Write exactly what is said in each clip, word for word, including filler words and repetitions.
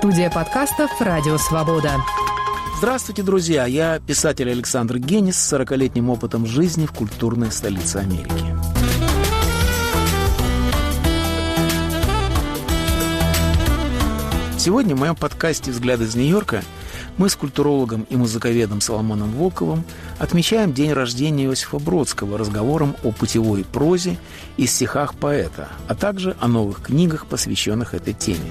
Студия подкастов «Радио Свобода». Здравствуйте, друзья! Я писатель Александр Генис с сорокалетним опытом жизни в культурной столице Америки. Сегодня в моем подкасте «Взгляд из Нью-Йорка» мы с культурологом и музыковедом Соломоном Волковым отмечаем день рождения Иосифа Бродского разговором о путевой прозе и стихах поэта, а также о новых книгах, посвященных этой теме.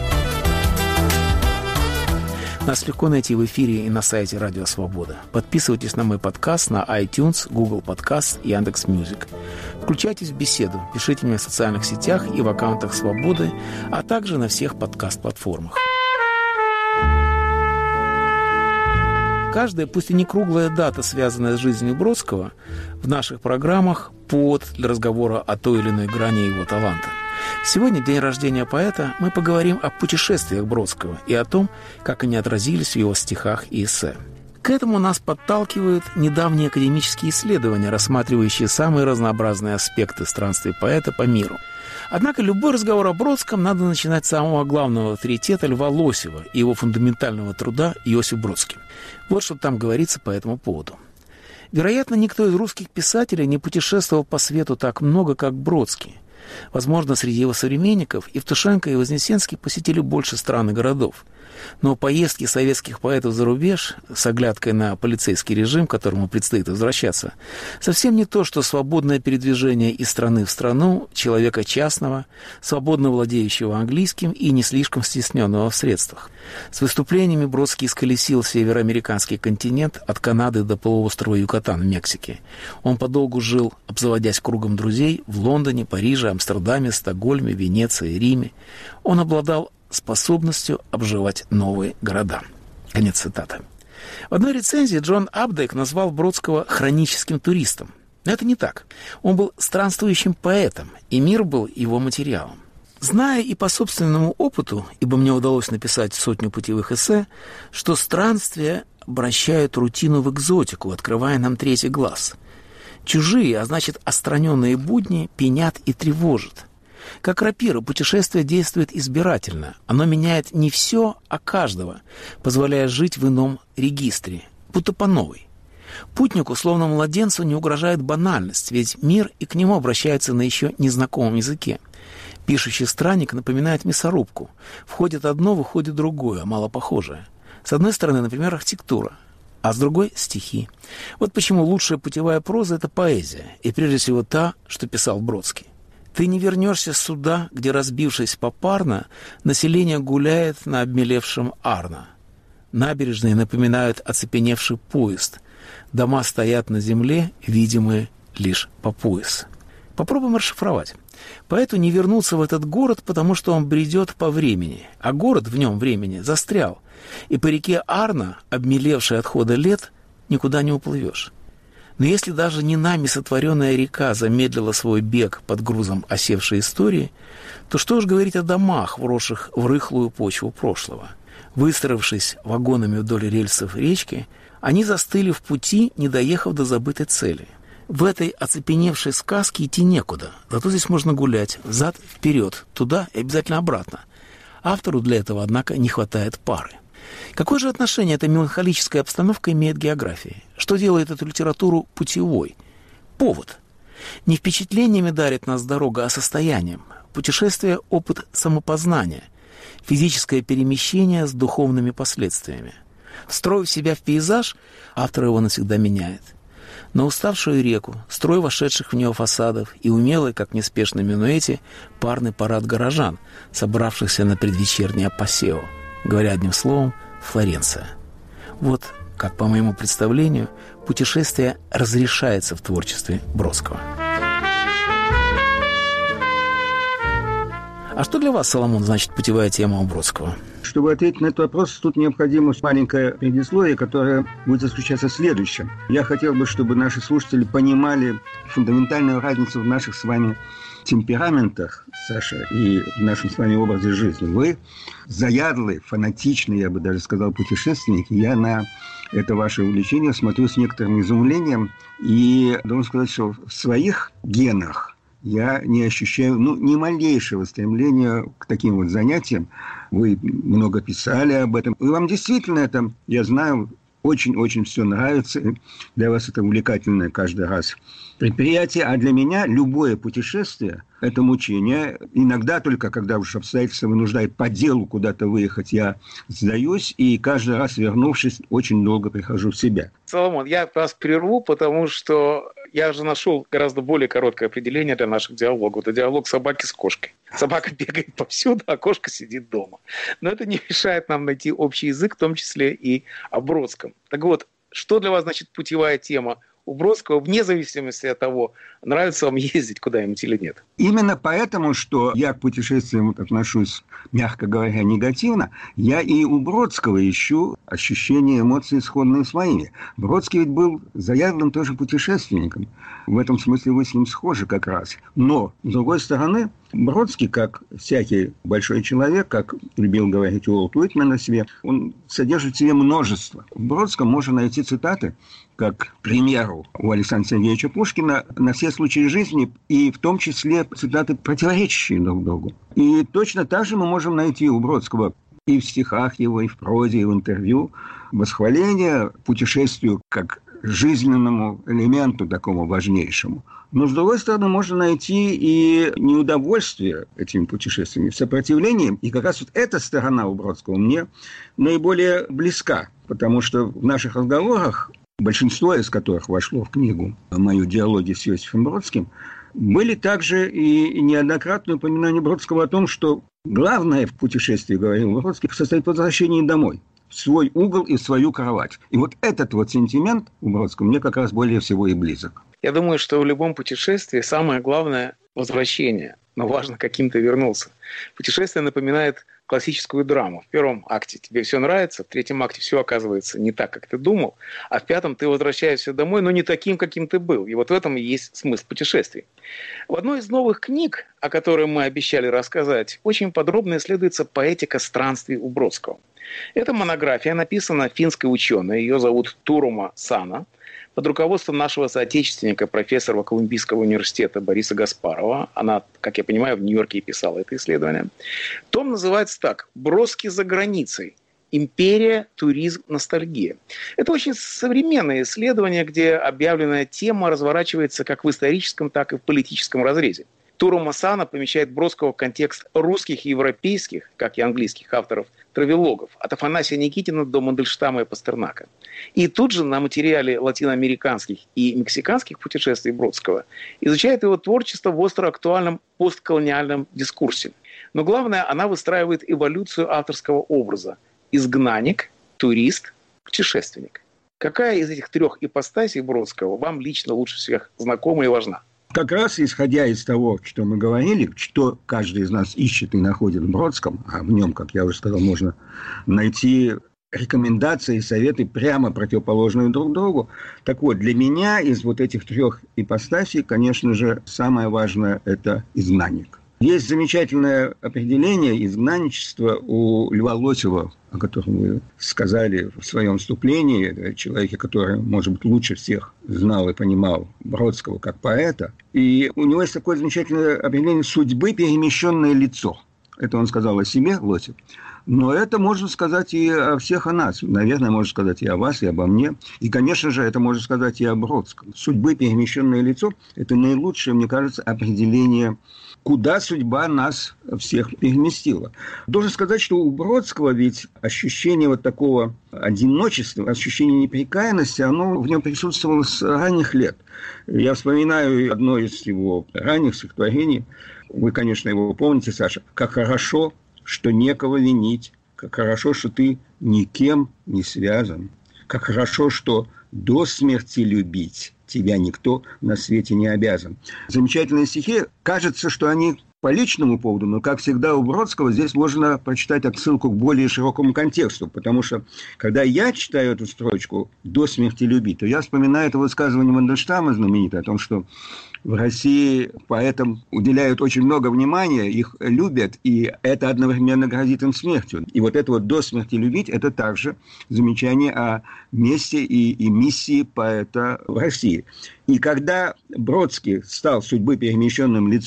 Нас легко найти в эфире и на сайте Радио Свобода. Подписывайтесь на мой подкаст на iTunes, Google Podcast и Яндекс.Мьюзик. Включайтесь в беседу, пишите мне в социальных сетях и в аккаунтах Свободы, а также на всех подкаст-платформах. Каждая, пусть и не круглая дата, связанная с жизнью Бродского, в наших программах – повод для разговора о той или иной грани его таланта. Сегодня, день рождения поэта, мы поговорим о путешествиях Бродского и о том, как они отразились в его стихах и эссе. К этому нас подталкивают недавние академические исследования, рассматривающие самые разнообразные аспекты странствий поэта по миру. Однако любой разговор о Бродском надо начинать с самого главного авторитета Льва Лосева и его фундаментального труда «Иосиф Бродский». Вот что там говорится по этому поводу. Вероятно, никто из русских писателей не путешествовал по свету так много, как Бродский. Возможно, среди его современников Евтушенко и Вознесенский посетили больше стран и городов. Но поездки советских поэтов за рубеж с оглядкой на полицейский режим, к которому предстоит возвращаться, совсем не то, что свободное передвижение из страны в страну человека частного, свободно владеющего английским и не слишком стесненного в средствах. С выступлениями Бродский исколесил североамериканский континент от Канады до полуострова Юкатан в Мексике. Он подолгу жил, обзаводясь кругом друзей, в Лондоне, Париже, Амстердаме, Стокгольме, Венеции, Риме. Он обладал способностью обживать новые города. Конец цитаты. В одной рецензии Джон Апдейк назвал Бродского хроническим туристом. Но это не так. Он был странствующим поэтом, и мир был его материалом. Зная и по собственному опыту, ибо мне удалось написать сотню путевых эссе, что странствия обращают рутину в экзотику, открывая нам третий глаз. Чужие, а значит отстраненные будни, пьянят и тревожат. Как рапира, путешествие действует избирательно. Оно меняет не все, а каждого, позволяя жить в ином регистре, будто по новой. Путнику, словно младенцу, не угрожает банальность, ведь мир и к нему обращается на еще незнакомом языке. Пишущий странник напоминает мясорубку. Входит одно, выходит другое, мало похожее. С одной стороны, например, архитектура, а с другой – стихи. Вот почему лучшая путевая проза – это поэзия, и прежде всего та, что писал Бродский. Ты не вернешься сюда, где, разбившись попарно, население гуляет на обмелевшем Арно. Набережные напоминают оцепеневший поезд. Дома стоят на земле, видимые лишь по пояс. Попробуем расшифровать. Поэту не вернуться в этот город, потому что он бредет по времени, а город в нем времени застрял. И по реке Арно, обмелевшей от хода лет, никуда не уплывешь. Но если даже не нами сотворенная река замедлила свой бег под грузом осевшей истории, то что уж говорить о домах, вросших в рыхлую почву прошлого. Выстроившись вагонами вдоль рельсов речки, они застыли в пути, не доехав до забытой цели. В этой оцепеневшей сказке идти некуда, зато здесь можно гулять взад-вперед, туда и обязательно обратно. Автору для этого, однако, не хватает пары. Какое же отношение эта меланхолическая обстановка имеет к географии? Что делает эту литературу путевой? Повод. Не впечатлениями дарит нас дорога, а состоянием. Путешествие – опыт самопознания. Физическое перемещение с духовными последствиями. Встроив себя в пейзаж, автор его навсегда меняет. На уставшую реку, строй вошедших в нее фасадов и умелый, как в неспешном минуэте, парный парад горожан, собравшихся на предвечернее пассео. Говоря одним словом, Флоренция. Вот как, по моему представлению, путешествие разрешается в творчестве Бродского. А что для вас, Соломон, значит путевая тема у Бродского? Чтобы ответить на этот вопрос, тут необходимо маленькое предисловие, которое будет заключаться в следующем. Я хотел бы, чтобы наши слушатели понимали фундаментальную разницу в наших с вами темпераментах, Саша, и в нашем с вами образе жизни. Вы заядлый, фанатичный, я бы даже сказал, путешественник. Я на это ваше увлечение смотрю с некоторым изумлением и должен сказать, что в своих генах я не ощущаю ну, ни малейшего стремления к таким вот занятиям. вы много писали об этом. И вам действительно это, я знаю, очень-очень все нравится. Для вас это увлекательное каждый раз предприятие. А для меня любое путешествие – это мучение. Иногда только, когда уж обстоятельства вынуждают по делу куда-то выехать, я сдаюсь. И каждый раз, вернувшись, очень долго прихожу в себя. Соломон, я вас прерву, потому что я же нашел гораздо более короткое определение для наших диалогов. Это диалог собаки с кошкой. Собака бегает повсюду, а кошка сидит дома. Но это не мешает нам найти общий язык, в том числе и о Бродском. Так вот, что для вас значит путевая тема у Бродского, вне зависимости от того, нравится вам ездить куда-нибудь или нет? Именно поэтому, что я к путешествиям отношусь, мягко говоря, негативно, я и у Бродского ищу ощущения, эмоции, сходные с моими. Бродский ведь был заядлым тоже путешественником. В этом смысле вы с ним схожи как раз. Но, с другой стороны, Бродский, как всякий большой человек, как любил говорить Уолт Уитмен о себе, он содержит в себе множество. В Бродском можно найти цитаты, как, к примеру, у Александра Сергеевича Пушкина, на все случаи жизни, и в том числе цитаты, противоречащие друг другу. И точно так же мы можем найти у Бродского и в стихах его, и в прозе, и в интервью восхваление путешествию как жизненному элементу такому важнейшему. Но, с другой стороны, можно найти и неудовольствие этими путешествиями, сопротивление. И как раз вот эта сторона у Бродского мне наиболее близка, потому что в наших разговорах, большинство из которых вошло в книгу «Мою диалоги с Иосифом Бродским», были также и неоднократные упоминания Бродского о том, что главное в путешествии, говорил Бродский, состоит в возвращении домой, в свой угол и в свою кровать. И вот этот вот сентимент у Бродского мне как раз более всего и близок. Я думаю, что в любом путешествии самое главное – возвращение. Но важно, каким ты вернулся. Путешествие напоминает классическую драму. В первом акте тебе все нравится, в третьем акте все оказывается не так, как ты думал, а в пятом ты возвращаешься домой, но не таким, каким ты был. И вот в этом и есть смысл путешествий. В одной из новых книг, о которой мы обещали рассказать, очень подробно исследуется поэтика странствий у Бродского. Эта монография написана финской ученой, ее зовут Турума Сана, под руководством нашего соотечественника, профессора Колумбийского университета Бориса Гаспарова. Она, как я понимаю, в Нью-Йорке и писала это исследование. Том называется так: «Бродский за границей. Империя, туризм, ностальгия». Это очень современное исследование, где объявленная тема разворачивается как в историческом, так и в политическом разрезе. Турума Сана помещает Бродского в контекст русских и европейских, как и английских авторов, травелогов, от Афанасия Никитина до Мандельштама и Пастернака. И тут же на материале латиноамериканских и мексиканских путешествий Бродского изучает его творчество в остро актуальном постколониальном дискурсе. Но главное, она выстраивает эволюцию авторского образа: изгнанник, турист, путешественник. Какая из этих трех ипостасей Бродского вам лично лучше всех знакома и важна? Как раз исходя из того, что мы говорили, что каждый из нас ищет и находит в Бродском, а в нем, как я уже сказал, можно найти рекомендации и советы прямо противоположные друг другу. Так вот, для меня из вот этих трех ипостасей, конечно же, самое важное – это изгнанник. Есть замечательное определение изгнанничества у Льва Лосева, о котором вы сказали в своем вступлении, человеке, который, может быть, лучше всех знал и понимал Бродского как поэта. И у него есть такое замечательное определение «судьбы перемещенное лицо». Это он сказал о себе, Лосев. Но это можно сказать и о всех о нас. Наверное, можно сказать и о вас, и обо мне. И, конечно же, это можно сказать и о Бродском. Судьбы перемещенное лицо – это наилучшее, мне кажется, определение, куда судьба нас всех переместила. Должен сказать, что у Бродского ведь ощущение вот такого одиночества, ощущение непрекаянности, оно в нем присутствовало с ранних лет. Я вспоминаю одно из его ранних стихотворений. Вы, конечно, его помните, Саша. «Как хорошо, что некого винить, как хорошо, что ты никем не связан, как хорошо, что до смерти любить тебя никто на свете не обязан». Замечательные стихи. Кажется, что они по личному поводу, но, как всегда, у Бродского здесь можно прочитать отсылку к более широкому контексту, потому что, когда я читаю эту строчку «до смерти любить», то я вспоминаю это высказывание Мандельштама знаменитое о том, что в России поэтам уделяют очень много внимания, их любят, и это одновременно грозит им смертью. И вот это вот «до смерти любить» – это также замечание о месте и, и миссии поэта в России. И когда Бродский стал судьбы перемещенным лицом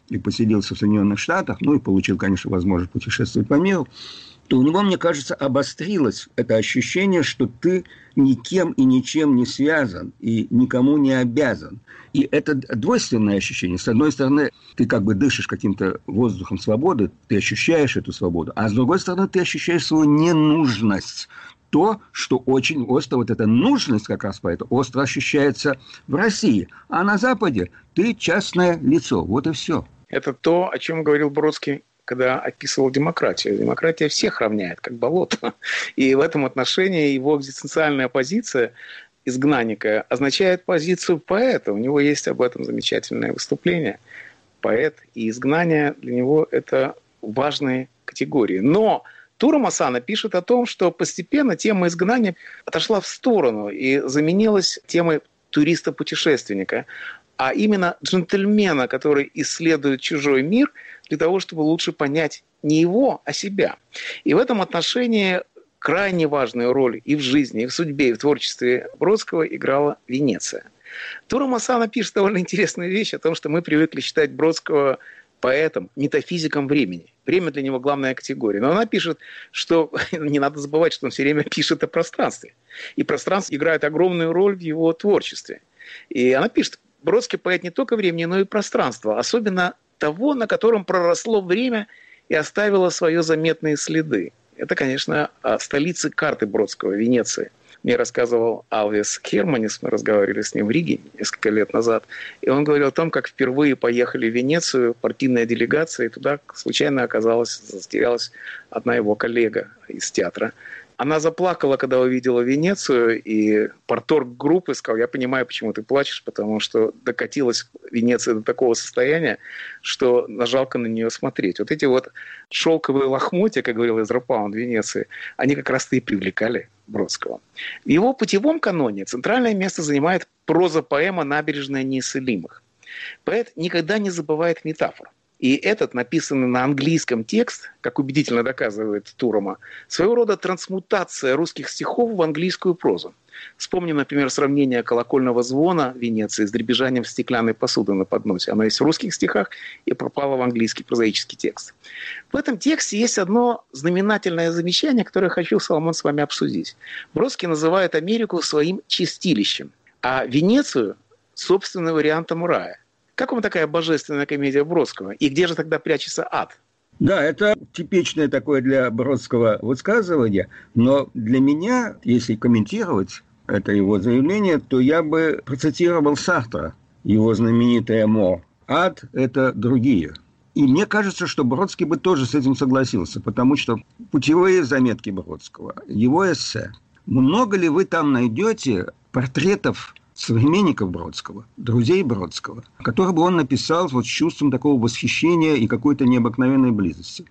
и поселился в Соединенных Штатах, ну и получил, конечно, возможность путешествовать по миру, то у него, мне кажется, обострилось это ощущение, что ты никем и ничем не связан и никому не обязан. И это двойственное ощущение. С одной стороны, ты как бы дышишь каким-то воздухом свободы, ты ощущаешь эту свободу, а с другой стороны, ты ощущаешь свою ненужность. То, что очень остро, вот эта нужность как раз поэтому остро ощущается в России. А на Западе ты частное лицо. Вот и все. Это то, о чем говорил Бродский, когда описывал демократию. Демократия всех равняет, как болото. И в этом отношении его экзистенциальная позиция изгнанника означает позицию поэта. У него есть об этом замечательное выступление. Поэт и изгнание для него – это важные категории. Но Тура Масана пишет о том, что постепенно тема изгнания отошла в сторону и заменилась темой туриста-путешественника, а именно джентльмена, который исследует чужой мир для того, чтобы лучше понять не его, а себя. И в этом отношении крайне важную роль и в жизни, и в судьбе, и в творчестве Бродского играла Венеция. Тура Масана пишет довольно интересную вещь о том, что мы привыкли считать Бродского поэтом, метафизиком времени. Время для него главная категория. Но она пишет, что не надо забывать, что он все время пишет о пространстве. И пространство играет огромную роль в его творчестве. И она пишет, Бродский поэт не только времени, но и пространства, особенно того, на котором проросло время и оставило свои заметные следы. Это, конечно, о столице карты Бродского, Венеции. Мне рассказывал Алвис Херманис, мы разговаривали с ним в Риге несколько лет назад, и он говорил о том, как впервые поехали в Венецию, партийная делегация, и туда случайно оказалась, затерялась одна его коллега из театра. Она заплакала, когда увидела Венецию, и парторг группы сказал: я понимаю, почему ты плачешь, потому что докатилась Венеция до такого состояния, что жалко на нее смотреть. Вот эти вот шелковые лохмотья, как говорил Эзра Паунд, Венеции, они как раз-то и привлекали Бродского. В его путевом каноне центральное место занимает проза-поэма «Набережная неисцелимых». Поэт никогда не забывает метафор. И этот, написанный на английском текст, как убедительно доказывает Турома, своего рода трансмутация русских стихов в английскую прозу. Вспомним, например, сравнение колокольного звона Венеции с дребезжанием стеклянной посуды на подносе. Оно есть в русских стихах и пропало в английский прозаический текст. В этом тексте есть одно знаменательное замечание, которое я хочу, Соломон, с вами обсудить. Бродский называет Америку своим чистилищем, а Венецию – собственным вариантом рая. Как вам такая божественная комедия Бродского? И где же тогда прячется ад? Да, это типичное такое для Бродского высказывание, но для меня, если комментировать это его заявление, то я бы процитировал Сартра, его знаменитое «Мо». Ад – это другие. И мне кажется, что Бродский бы тоже с этим согласился, потому что путевые заметки Бродского, его эссе, много ли вы там найдете портретов современников Бродского, друзей Бродского, которых бы он написал вот с чувством такого восхищения и какой-то необыкновенной близости.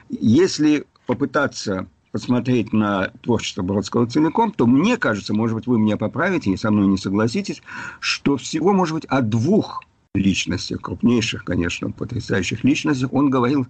Если попытаться посмотреть на творчество Бродского целиком, то мне кажется, может быть, вы меня поправите и со мной не согласитесь, что всего, может быть, о двух личностях, крупнейших, конечно, потрясающих личностях, он говорил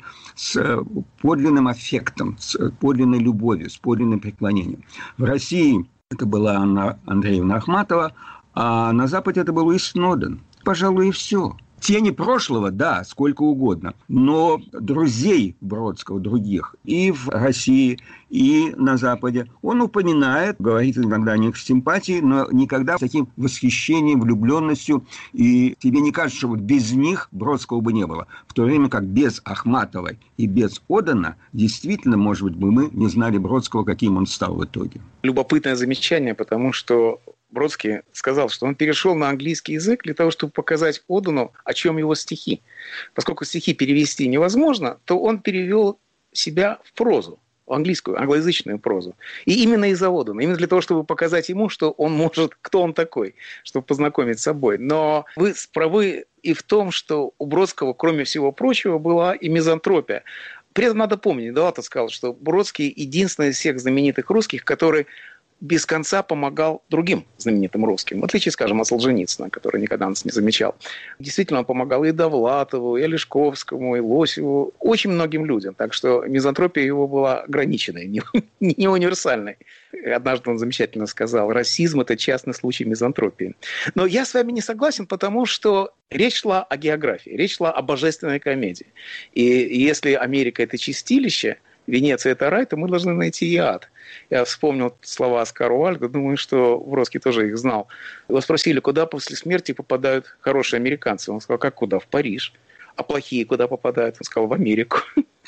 с подлинным аффектом, с подлинной любовью, с подлинным преклонением. В России это была Анна Андреевна Ахматова, а на Западе это был Луис Сноуден. Пожалуй, и все. Тени прошлого, да, сколько угодно. Но друзей Бродского, других, и в России, и на Западе, он упоминает, говорит иногда о них с симпатией, но никогда с таким восхищением, влюбленностью. И тебе не кажется, что вот без них Бродского бы не было. В то время как без Ахматовой и без Одена действительно, может быть, бы мы не знали Бродского, каким он стал в итоге. Любопытное замечание, потому что Бродский сказал, что он перешел на английский язык для того, чтобы показать Одену, о чем его стихи. Поскольку стихи перевести невозможно, то он перевел себя в прозу, в английскую, англоязычную прозу. И именно из-за Одена, именно для того, чтобы показать ему, что он может, кто он такой, чтобы познакомить с собой. Но вы правы и в том, что у Бродского, кроме всего прочего, была и мизантропия. При этом надо помнить, Далата сказал, что Бродский единственный из всех знаменитых русских, который без конца помогал другим знаменитым русским, в отличие, скажем, от Солженицына, который никогда нас не замечал. Действительно, он помогал и Довлатову, и Олешковскому, и Лосеву, очень многим людям. Так что мизантропия его была ограниченной, не, не универсальной. Однажды он замечательно сказал: расизм – это частный случай мизантропии. Но я с вами не согласен, потому что речь шла о географии, речь шла о божественной комедии. И если Америка – это чистилище, Венеция – это рай, то мы должны найти и ад. Я вспомнил слова Оскара Уайльда, думаю, что Бродский тоже их знал. Его спросили, куда после смерти попадают хорошие американцы. Он сказал: как куда? В Париж. А плохие куда попадают? Он сказал: в Америку.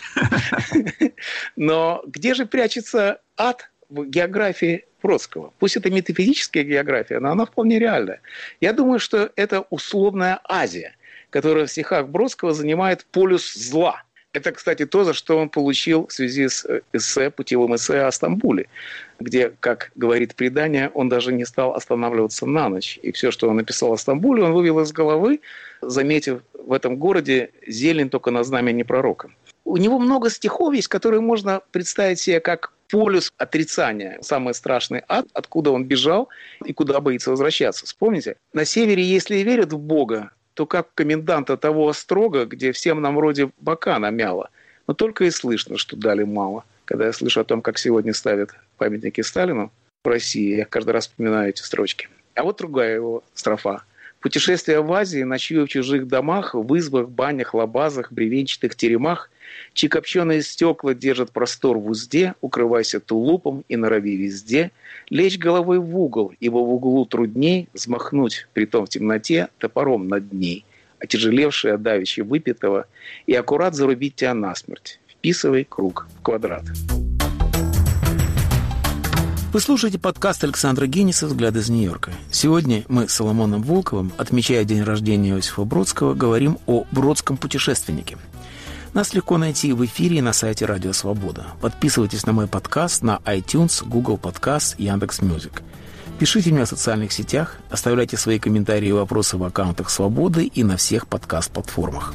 Но где же прячется ад в географии Бродского? Пусть это метафизическая география, но она вполне реальная. Я думаю, что это условная Азия, которая в стихах Бродского занимает полюс зла. Это, кстати, то, за что он получил в связи с эссе, путевым эссе о Стамбуле, где, как говорит предание, он даже не стал останавливаться на ночь. И все, что он написал о Стамбуле, он вывел из головы, заметив в этом городе зелень только на знамени пророка. У него много стихов есть, которые можно представить себе как полюс отрицания, самый страшный ад, откуда он бежал и куда боится возвращаться. Вспомните, на севере, если верят в Бога, то как коменданта того острога, где всем нам вроде бока намяло. Но только и слышно, что дали мало. Когда я слышу о том, как сегодня ставят памятники Сталину в России, я каждый раз вспоминаю эти строчки. А вот другая его строфа. «Путешествие в Азии, ночую в чужих домах, в избах, банях, лабазах, бревенчатых теремах, чьи копченые стекла держат простор в узде, укрывайся тулупом и норови везде, лечь головой в угол, ибо в углу трудней взмахнуть, притом в темноте, топором над ней, отяжелевший от давеча выпитого, и аккурат зарубить тебя насмерть. Вписывай круг в квадрат». Вы слушаете подкаст Александра Гениса «Взгляд из Нью-Йорка». Сегодня мы с Соломоном Волковым, отмечая день рождения Иосифа Бродского, говорим о бродском путешественнике. Нас легко найти в эфире и на сайте Радио Свобода. Подписывайтесь на мой подкаст на iTunes, Google Podcast, Яндекс.Мьюзик. Пишите мне в социальных сетях, оставляйте свои комментарии и вопросы в аккаунтах Свободы и на всех подкаст-платформах.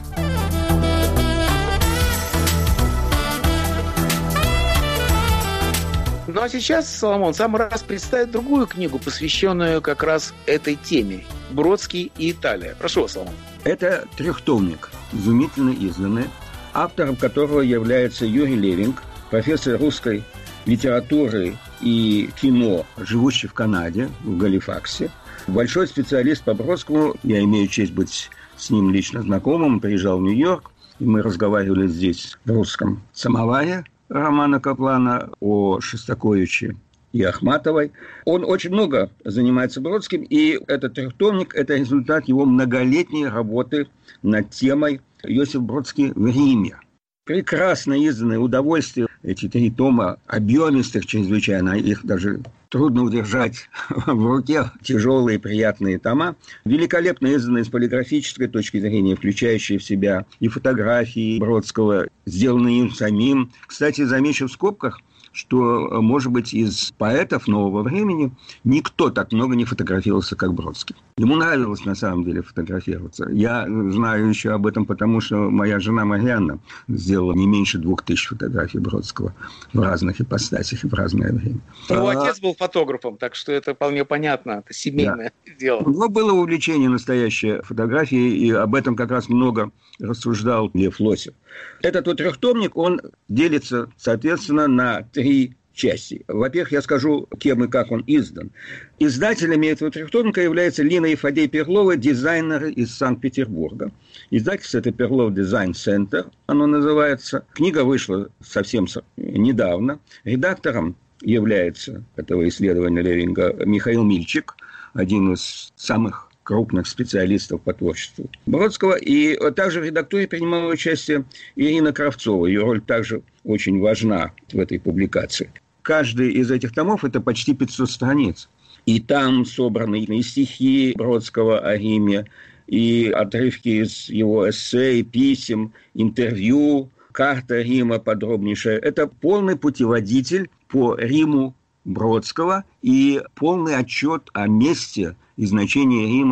Ну а сейчас, Соломон, самый раз представит другую книгу, посвященную как раз этой теме. «Бродский и Италия». Прошу вас, Соломон. Это трехтомник, изумительно изданный, автором которого является Юрий Левинг, профессор русской литературы и кино, живущий в Канаде, в Галифаксе. Большой специалист по Бродскому. Я имею честь быть с ним лично знакомым. Он приезжал в Нью-Йорк, и мы разговаривали здесь в русском самоваре Романа Каплана, о Шостаковиче и Ахматовой. Он очень много занимается Бродским, и этот трехтомник – это результат его многолетней работы над темой «Иосиф Бродский в Риме». Прекрасно изданное удовольствие. Эти три тома объемистых чрезвычайно, их даже трудно удержать в руке, тяжелые приятные тома. Великолепно изданные с полиграфической точки зрения, включающие в себя и фотографии Бродского, сделанные им самим. Кстати, замечу в скобках, что, может быть, из поэтов нового времени никто так много не фотографировался, как Бродский. Ему нравилось, на самом деле, фотографироваться. Я знаю еще об этом, потому что моя жена Марианна сделала не меньше двух тысяч фотографий Бродского в разных ипостасях и в разное время. Его а... отец был фотографом, так что это вполне понятно. Это семейное да. дело. У него было увлечение настоящее фотографией, и об этом как раз много рассуждал Лев Лосев. Этот вот трехтомник, он делится, соответственно, на три части. Во-первых, я скажу, кем и как он издан. Издателями этого трехтомника являются Лина и Фадей Перловы, дизайнеры из Санкт-Петербурга. Издательство – это Перлов Дизайн Центр, оно называется. Книга вышла совсем недавно. Редактором является этого исследования Левинга Михаил Мильчик, один из самых крупных специалистов по творчеству Бродского. И также в редактуре принимала участие Ирина Кравцова. Ее роль также очень важна в этой публикации. Каждый из этих томов – это почти пятьсот страниц. И там собраны и стихи Бродского о Риме, и отрывки из его эссе, писем, интервью, карта Рима подробнейшая. Это полный путеводитель по Риму Бродского и полный отчет о месте и значении Рима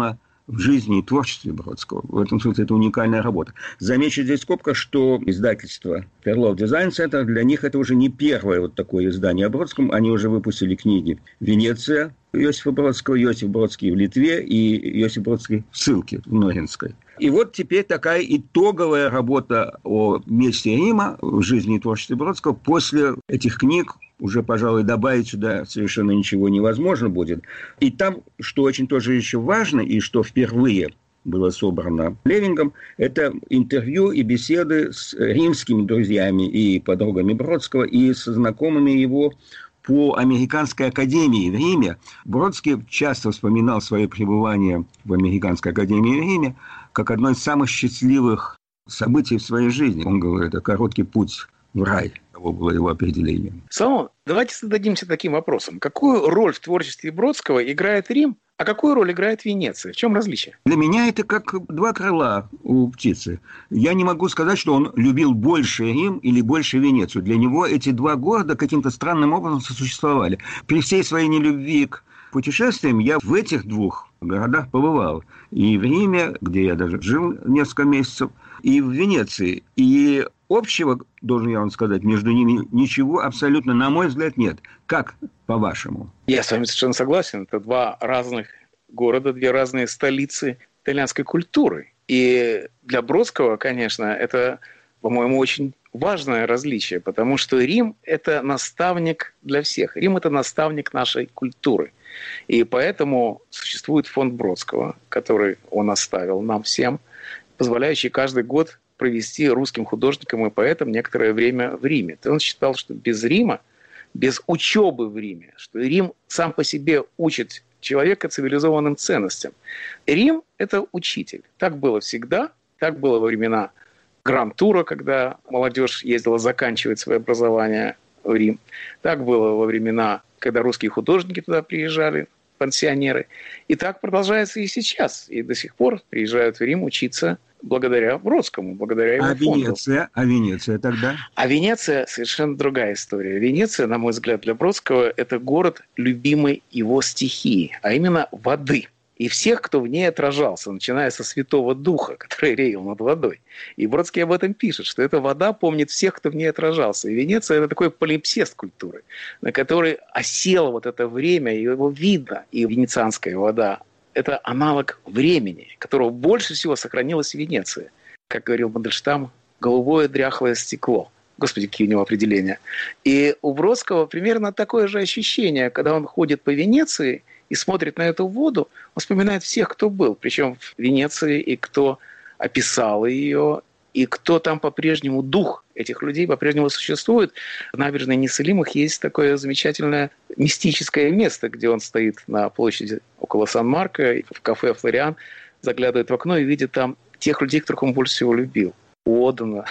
в жизни и творчестве Бродского. В этом смысле это уникальная работа. Замечу здесь скобка, что издательство Perlov Design Center, для них это уже не первое вот такое издание о Бродском. Они уже выпустили книги «Венеция» Иосифа Бродского, «Иосиф Бродский в Литве» и «Иосиф Бродский в ссылке» в Ногинской. И вот теперь такая итоговая работа о месте Рима в жизни и творчестве Бродского. После этих книг уже, пожалуй, добавить сюда совершенно ничего невозможно будет. И там, что очень тоже еще важно, и что впервые было собрано Левингом, это интервью и беседы с римскими друзьями и подругами Бродского, и со знакомыми его по Американской академии в Риме. Бродский часто вспоминал свое пребывание в Американской академии в Риме как одно из самых счастливых событий в своей жизни. Он говорит, это короткий путь в рай. Таково было его определение. Соломон, давайте зададимся таким вопросом. Какую роль в творчестве Бродского играет Рим, а какую роль играет Венеция? В чем различие? Для меня это как два крыла у птицы. Я не могу сказать, что он любил больше Рим или больше Венецию. Для него эти два города каким-то странным образом сосуществовали. При всей своей нелюбви к путешествиям я в этих двух городах побывал. И в Риме, где я даже жил несколько месяцев, и в Венеции. И общего, должен я вам сказать, между ними ничего абсолютно, на мой взгляд, нет. Как по-вашему? Я с вами совершенно согласен. Это два разных города, две разные столицы итальянской культуры. И для Бродского, конечно, это, по-моему, очень важное различие, потому что Рим – это наставник для всех. Рим – это наставник нашей культуры. И поэтому существует фонд Бродского, который он оставил нам всем, позволяющий каждый год провести русским художникам и поэтам некоторое время в Риме. Он считал, что без Рима, без учебы в Риме, что Рим сам по себе учит человека цивилизованным ценностям. Рим – это учитель. Так было всегда, так было во времена Гранд-тура, когда молодежь ездила заканчивать свое образование в Рим. Так было во времена, когда русские художники туда приезжали, пансионеры. И так продолжается и сейчас. И до сих пор приезжают в Рим учиться благодаря Бродскому, благодаря его а фонду. Венеция? А Венеция тогда? А Венеция совершенно другая история. Венеция, на мой взгляд, для Бродского – это город любимой его стихии, а именно воды. И всех, кто в ней отражался, начиная со Святого Духа, который реял над водой. И Бродский об этом пишет, что эта вода помнит всех, кто в ней отражался. И Венеция – это такой полимпсест культуры, на которой осело вот это время, и его видно. И венецианская вода – это аналог времени, которого больше всего сохранилось в Венеции. Как говорил Мандельштам, голубое дряхлое стекло. Господи, какие у него определения. И у Бродского примерно такое же ощущение, когда он ходит по Венеции и смотрит на эту воду, он вспоминает всех, кто был, причем в Венеции, и кто описал ее, и кто там по-прежнему, дух этих людей по-прежнему существует. В набережной Несселимых есть такое замечательное мистическое место, где он стоит на площади около Сан-Марко, в кафе «Флориан», заглядывает в окно и видит там тех людей, которых он больше всего любил. Одена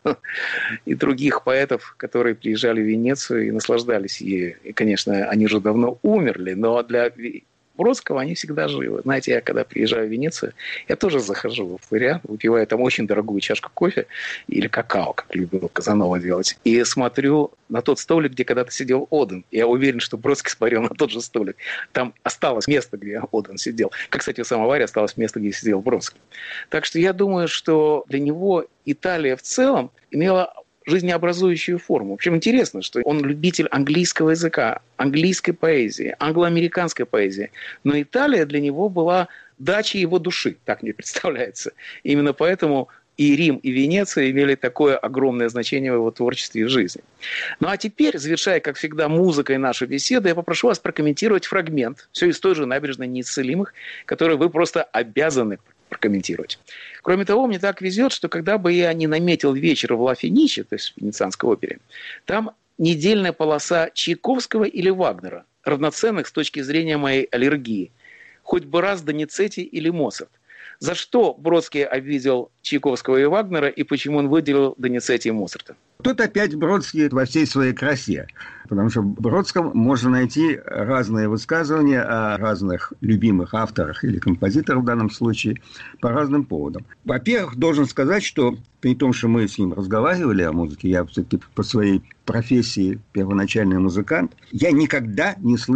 и других поэтов, которые приезжали в Венецию и наслаждались ею. И, конечно, они же давно умерли, но для Бродского они всегда живы. Знаете, я когда приезжаю в Венецию, я тоже захожу во Флориан, выпиваю там очень дорогую чашку кофе или какао, как любил Казанова делать, и смотрю на тот столик, где когда-то сидел Оден. Я уверен, что Бродский смотрел на тот же столик. Там осталось место, где Оден сидел. Как, кстати, у самого осталось место, где сидел Бродский. Так что я думаю, что для него Италия в целом имела жизнеобразующую форму. В общем, интересно, что он любитель английского языка, английской поэзии, англоамериканской поэзии. Но Италия для него была дачей его души, так мне представляется. Именно поэтому и Рим, и Венеция имели такое огромное значение в его творчестве и в жизни. Ну а теперь, завершая, как всегда, музыкой нашу беседу, я попрошу вас прокомментировать фрагмент, все из той же набережной Неисцелимых, который вы просто обязаны прокомментировать. Кроме того, мне так везет, что когда бы я не наметил вечер в Ла Фениче, то есть в Венецианской опере, там недельная полоса Чайковского или Вагнера, равноценных с точки зрения моей аллергии. Хоть бы раз Доницетти или Моцарт. За что Бродский обидел Чайковского и Вагнера, и почему он выделил Доницетти и Моцарта? Тут опять Бродский во всей своей красе. Потому что в Бродском можно найти разные высказывания о разных любимых авторах или композиторах в данном случае по разным поводам. Во-первых, должен сказать, что при том, что мы с ним разговаривали о музыке, я все-таки по своей профессии первоначальный музыкант, я никогда не слышал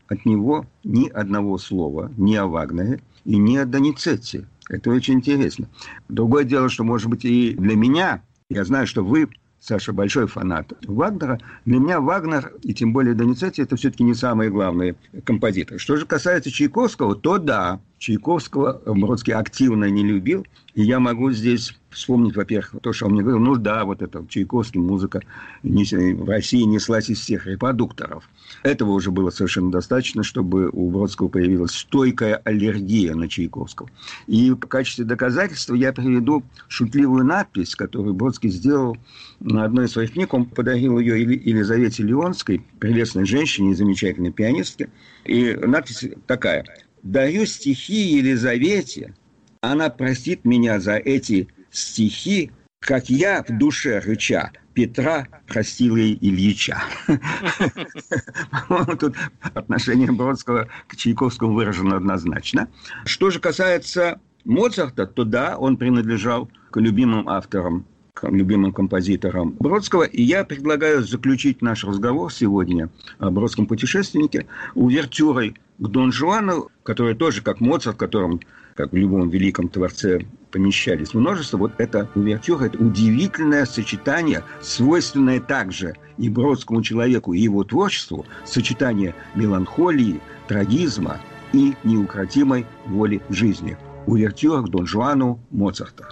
от него ни одного слова ни о Вагнере и ни о Доницетти. Это очень интересно. Другое дело, что, может быть, и для меня, я знаю, что вы, Саша, большой фанат Вагнера. Для меня Вагнер, и тем более Доницетти, это все-таки не самые главные композиторы. Что же касается Чайковского, то да, Чайковского Бродский активно не любил. И я могу здесь вспомнить, во-первых, то, что он мне говорил, ну да, вот это Чайковский, музыка в России неслась из всех репродукторов. Этого уже было совершенно достаточно, чтобы у Бродского появилась стойкая аллергия на Чайковского. И в качестве доказательства я приведу шутливую надпись, которую Бродский сделал на одной из своих книг. Он подарил ее Елизавете Леонской, прелестной женщине и замечательной пианистке. И надпись такая: «Дарю стихи Елизавете, она простит меня за эти стихи, как я в душе рыча Петра простил ей Ильича». По-моему, тут отношение Бродского к Чайковскому выражено однозначно. Что же касается Моцарта, то да, он принадлежал к любимым авторам, к любимым композиторам Бродского. И я предлагаю заключить наш разговор сегодня о бродском путешественнике увертюрой к Дон Жуану, который тоже, как Моцарт, в котором, как в любом великом творце, помещались множество. Вот эта увертюра, это удивительное сочетание, свойственное также и бродскому человеку, и его творчеству, сочетание меланхолии, трагизма и неукротимой воли к жизни. Увертюра к Дон Жуану Моцарта.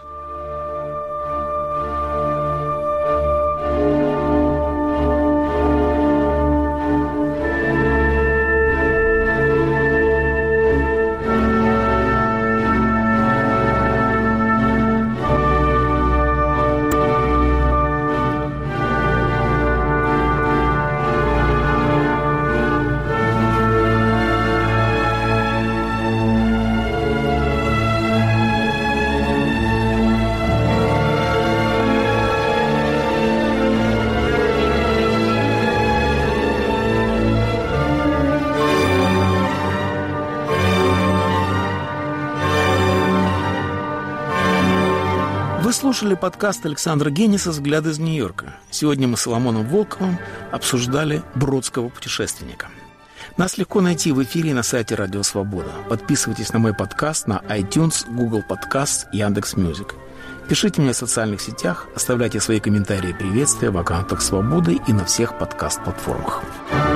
Слушали подкаст Александра Гениса «Взгляд из Нью-Йорка». Сегодня мы с Соломоном Волковым обсуждали бродского путешественника. Нас легко найти в эфире на сайте Радио Свобода. Подписывайтесь на мой подкаст на iTunes, Google Podcast, Яндекс.Мьюзик. Пишите мне в социальных сетях, оставляйте свои комментарии и приветствия в аккаунтах Свободы и на всех подкаст-платформах.